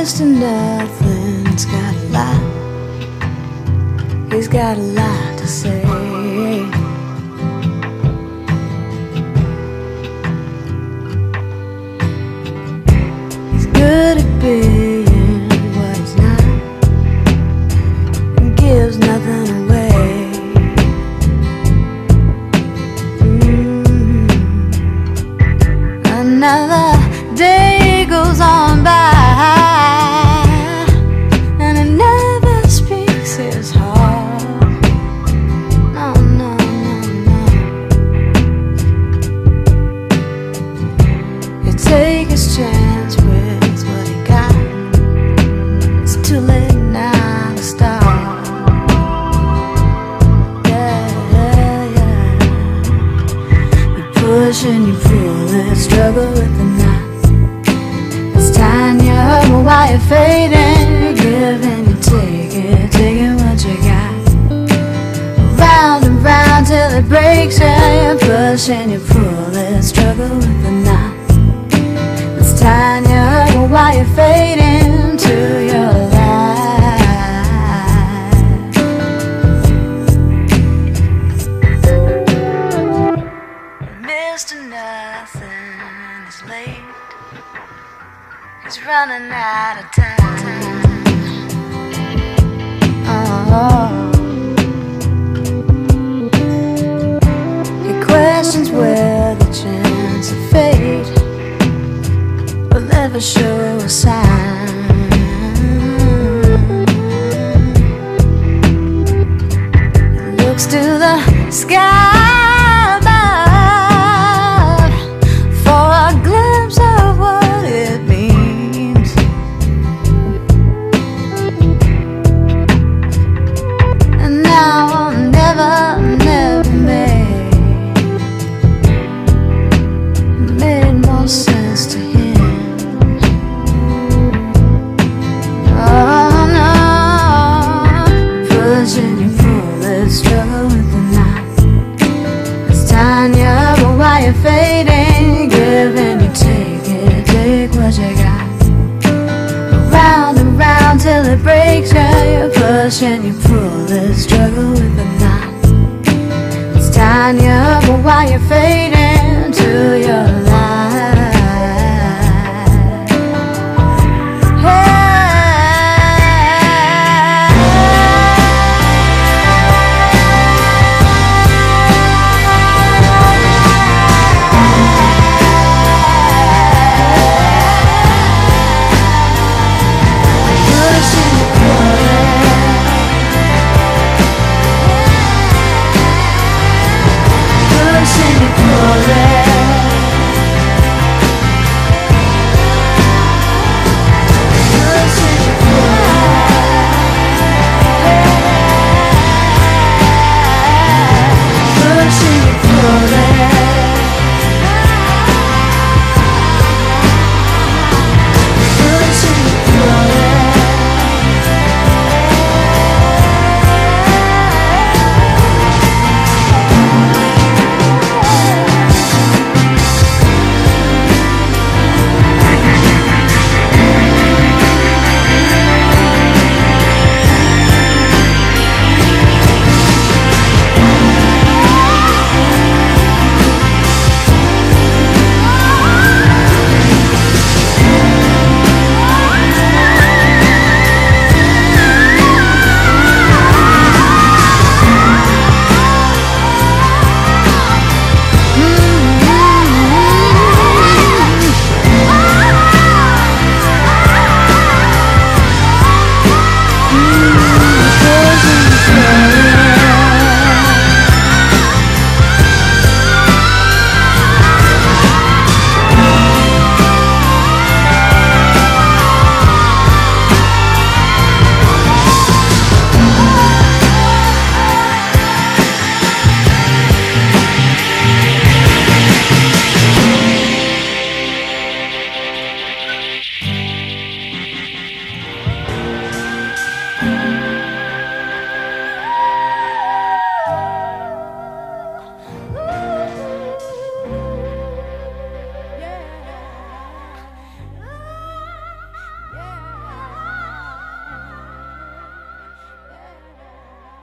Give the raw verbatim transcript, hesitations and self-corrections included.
Mister Nothing's got a lot, he's got a lot to say. He's good at being what he's not, and gives nothing away. mm-hmm. Another day goes on by, take his chance with what he got. It's too late now to start. Yeah, yeah, yeah. You push and you pull and struggle with the knot. It's tying you up while you're fading. You give and you take it, taking what you got. Round and round till it breaks you. You push and you pull and struggle with the knot. Tying you up while you're fading to your life. Mister Nothing is late, he's running out of time. Oh, he questions where the chance of fate will never show a sign. He looks to the sky above for a glimpse of what it means. And now I'll never, never made made more sense to him. Struggle with the knot. It's tying you up while you're fading. Give and you take it, take what you got. Round and round till it breaks you. You push and you pull it. Struggle with the knot. It's tying you up while you're fading.